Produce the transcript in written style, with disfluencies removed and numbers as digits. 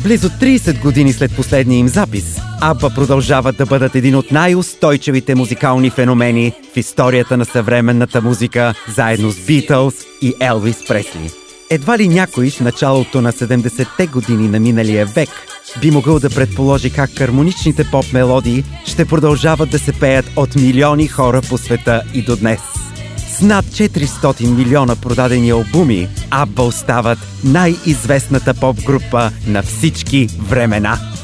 Близо 30 години след последния им запис, Абба продължават да бъдат един от най-устойчивите музикални феномени в историята на съвременната музика, заедно с Битълс и Елвис Пресли. Едва ли някой в началото на 70-те години на миналия век би могъл да предположи как хармоничните поп-мелодии ще продължават да се пеят от милиони хора по света и до днес. С над 400 милиона продадени албуми, Абба остават най-известната поп-група на всички времена.